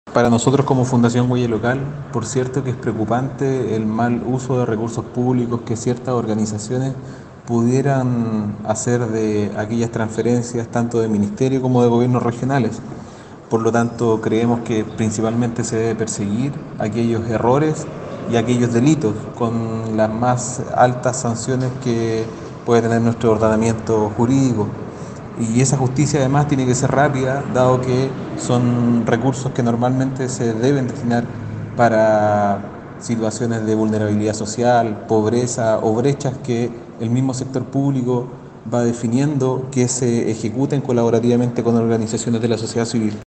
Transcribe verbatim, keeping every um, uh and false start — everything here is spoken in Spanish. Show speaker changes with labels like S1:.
S1: Para nosotros como Fundación Huella Local, por cierto que es preocupante el mal uso de recursos públicos que ciertas organizaciones pudieran hacer de aquellas transferencias tanto de ministerio como de gobiernos regionales. Por lo tanto, creemos que principalmente se debe perseguir aquellos errores y aquellos delitos con las más altas sanciones que puede tener nuestro ordenamiento jurídico. Y esa justicia además tiene que ser rápida, dado que son recursos que normalmente se deben destinar para situaciones de vulnerabilidad social, pobreza o brechas que el mismo sector público va definiendo que se ejecuten colaborativamente con organizaciones de la sociedad civil.